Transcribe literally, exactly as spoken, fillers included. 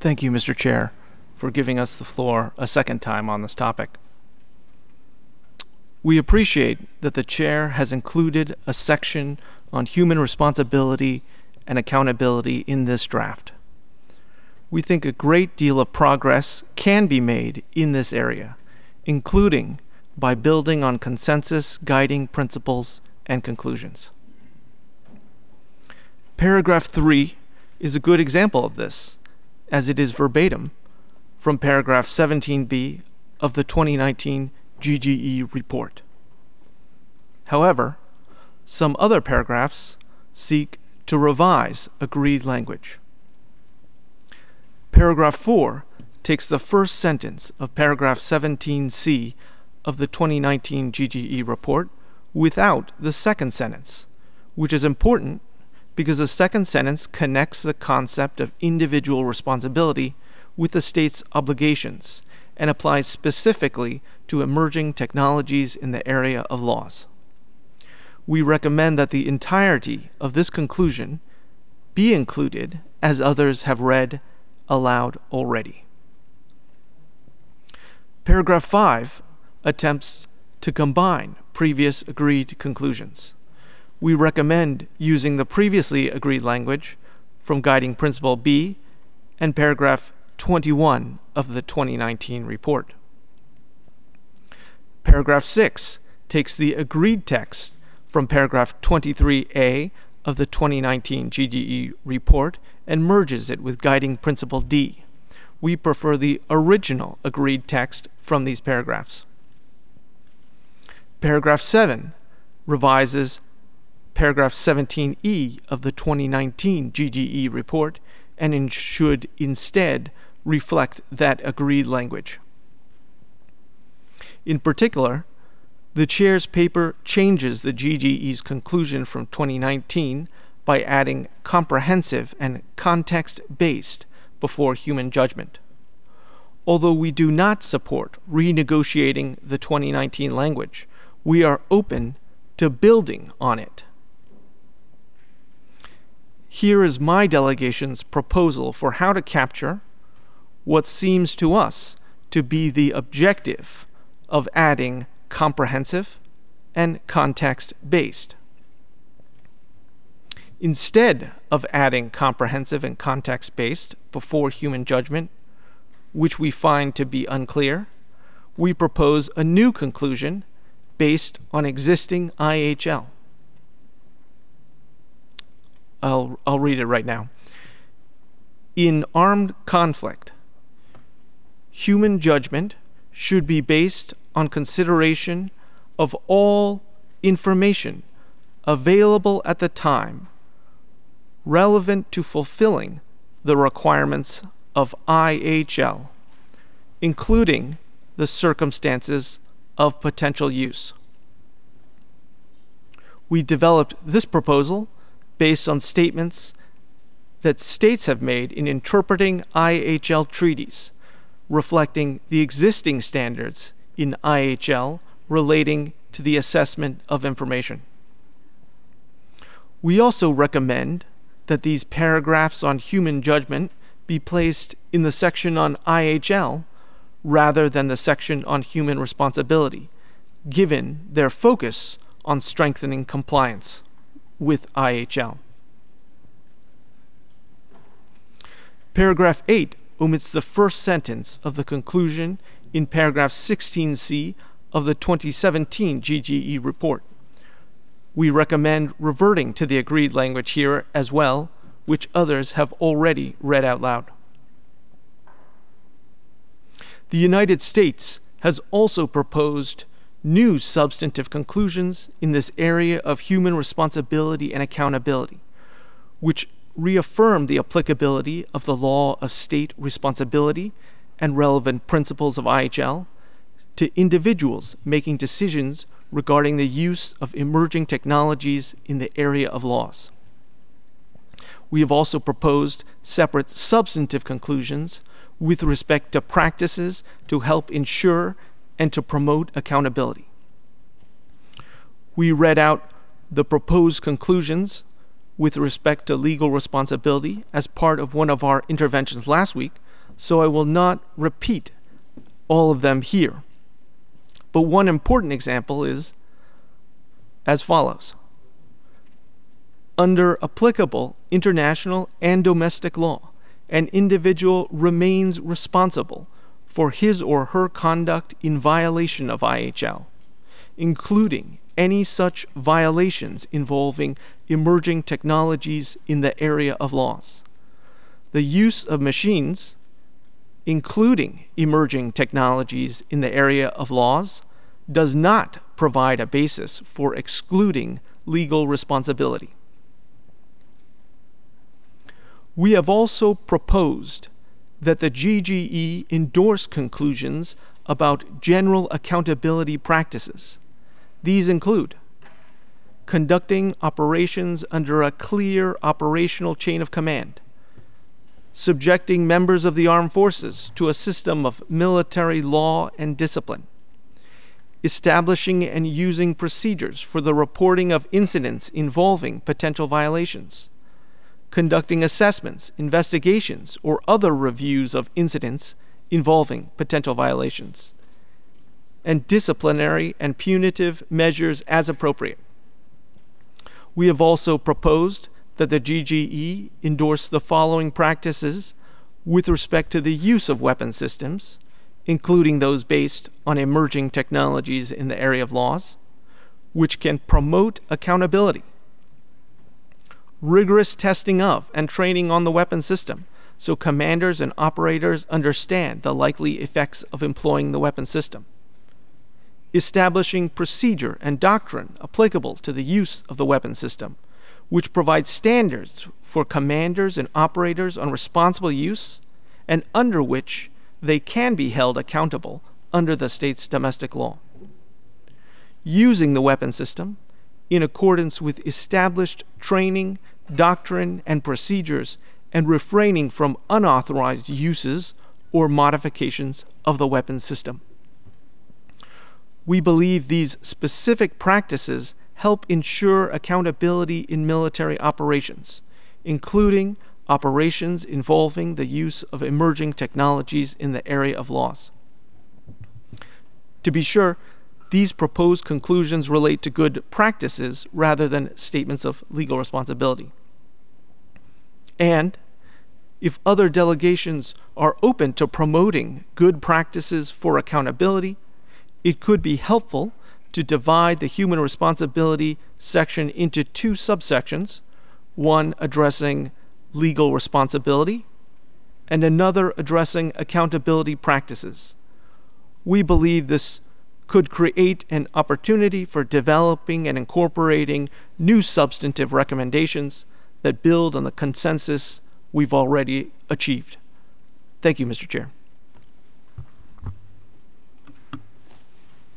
Thank you, Mister Chair, for giving us the floor a second time on this topic. We appreciate that the Chair has included a section on human responsibility and accountability in this draft. We think a great deal of progress can be made in this area, including by building on consensus guiding principles and conclusions. Paragraph three is a good example of this, as it is verbatim from paragraph seventeen B of the twenty nineteen G G E report. However, some other paragraphs seek to revise agreed language. Paragraph four takes the first sentence of paragraph seventeen C of the twenty nineteen G G E report without the second sentence, which is important because the second sentence connects the concept of individual responsibility with the state's obligations and applies specifically to emerging technologies in the area of laws. We recommend that the entirety of this conclusion be included, as others have read aloud already. Paragraph five attempts to combine previous agreed conclusions. We recommend using the previously agreed language from Guiding Principle B and paragraph twenty-one of the twenty nineteen report. Paragraph six takes the agreed text from paragraph twenty-three A of the twenty nineteen G G E report and merges it with Guiding Principle D. We prefer the original agreed text from these paragraphs. Paragraph seven revises paragraph seventeen E of the twenty nineteen G G E report and in should instead reflect that agreed language. In particular, the Chair's paper changes the G G E's conclusion from twenty nineteen by adding comprehensive and context-based before human judgment. Although we do not support renegotiating the twenty nineteen language, we are open to building on it. Here is my delegation's proposal for how to capture what seems to us to be the objective of adding comprehensive and context-based. Instead of adding comprehensive and context-based before human judgment, which we find to be unclear, we propose a new conclusion based on existing I H L. I'll, I'll read it right now. In armed conflict, human judgment should be based on consideration of all information available at the time relevant to fulfilling the requirements of I H L, including the circumstances of potential use. We developed this proposal based on statements that states have made in interpreting I H L treaties, reflecting the existing standards in I H L relating to the assessment of information. We also recommend that these paragraphs on human judgment be placed in the section on I H L rather than the section on human responsibility, given their focus on strengthening compliance with I H L. Paragraph eight omits the first sentence of the conclusion in paragraph sixteen C of the twenty seventeen G G E report. We recommend reverting to the agreed language here as well, which others have already read out loud. The United States has also proposed new substantive conclusions in this area of human responsibility and accountability, which reaffirm the applicability of the law of state responsibility and relevant principles of I H L to individuals making decisions regarding the use of emerging technologies in the area of laws. We have also proposed separate substantive conclusions with respect to practices to help ensure and to promote accountability. We read out the proposed conclusions with respect to legal responsibility as part of one of our interventions last week, so I will not repeat all of them here. But one important example is as follows. Under applicable international and domestic law, an individual remains responsible for his or her conduct in violation of I H L, including any such violations involving emerging technologies in the area of laws. The use of machines, including emerging technologies in the area of laws, does not provide a basis for excluding legal responsibility. We have also proposed that the G G E endorse conclusions about general accountability practices. These include conducting operations under a clear operational chain of command, subjecting members of the armed forces to a system of military law and discipline, establishing and using procedures for the reporting of incidents involving potential violations, conducting assessments, investigations, or other reviews of incidents involving potential violations, and disciplinary and punitive measures as appropriate. We have also proposed that the G G E endorse the following practices with respect to the use of weapon systems, including those based on emerging technologies in the area of laws, which can promote accountability, rigorous testing of and training on the weapon system so commanders and operators understand the likely effects of employing the weapon system, establishing procedure and doctrine applicable to the use of the weapon system, which provides standards for commanders and operators on responsible use and under which they can be held accountable under the state's domestic law. Using the weapon system in accordance with established training, doctrine, and procedures, and refraining from unauthorized uses or modifications of the weapon system. We believe these specific practices help ensure accountability in military operations, including operations involving the use of emerging technologies in the area of laws. To be sure, these proposed conclusions relate to good practices rather than statements of legal responsibility. And if other delegations are open to promoting good practices for accountability, it could be helpful to divide the human responsibility section into two subsections, one addressing legal responsibility and another addressing accountability practices. We believe this could create an opportunity for developing and incorporating new substantive recommendations that build on the consensus we've already achieved. Thank you, Mister Chair.